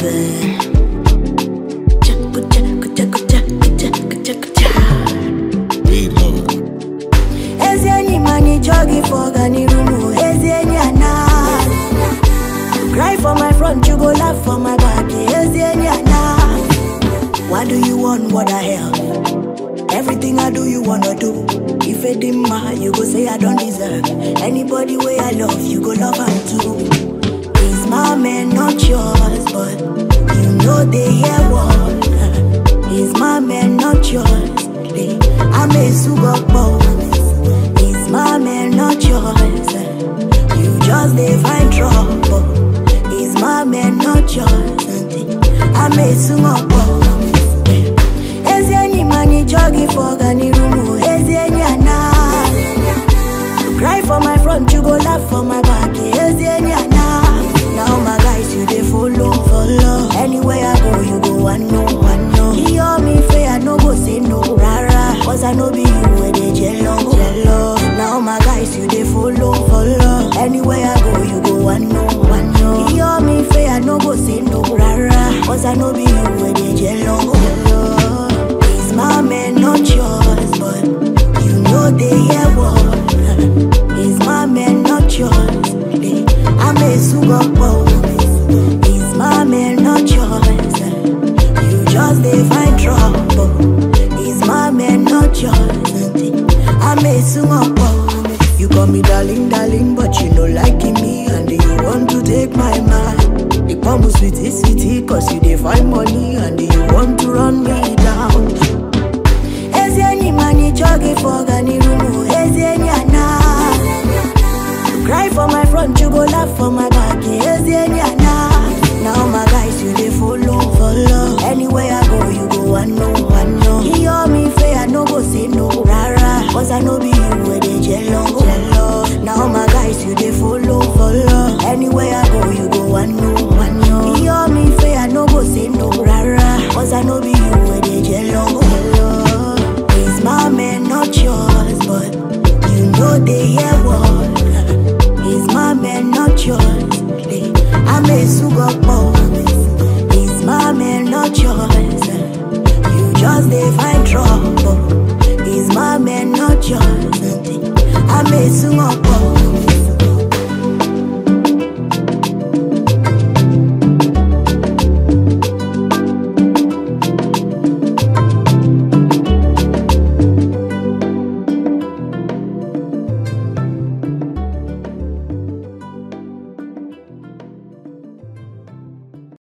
Cry for my front, you go laugh for my back. What do you want, what the hell? Everything I do, you wanna do. If it didn't matter, you go say I don't deserve. Anybody way I love, you go love him too. He's my man, not yours, but you know they hear what. He's my man, not yours. I'm a super boss. He's my man, not yours. You just they find trouble. He's my man, not yours. I'm a super boss. Ezi any money jogging for Gani Rumu. Ezi any ana. Cry for my front, you go laugh for my back. Ezi any ana. Now my guys, you they follow. Anywhere I go, you go one no. Hear me fair, no go say no, rara. Cause I know be you where they jello. Now my guys, you they follow. Anywhere I go, you go one no. Hear me fair, no go say no, rara. Cause I know be you where they jello. He's my man, not yours, but you know they hear what. He's my man, not yours. I'm a super boss. He's my man, not yours. You just they find trouble. He's my man, not yours. I'm a super boss. You call me darling, but you know liking me, and you want to take my mind. You come sweetie, cause you they find money, and you want to run me down. Ezi any money jogging for Gani Rumu. Ezi any ana. Cry for my front, you go laugh for my back. Ezi any ana. Now my guys, you they follow. Anywhere I go, you go one no. Hear me fair, no go say no, rara. Cause I know be you where they jello. Now my guys, you they follow. Anywhere I go, you go one no. Hear me fair, no go say no, rara. Cause I know be you where they jello. He's my man, not yours, but you know they hear what. He's my man, not yours. I'm a super boss. He's my man, not yours. You just they find trouble. He's my man, not yours. I'm a super boss.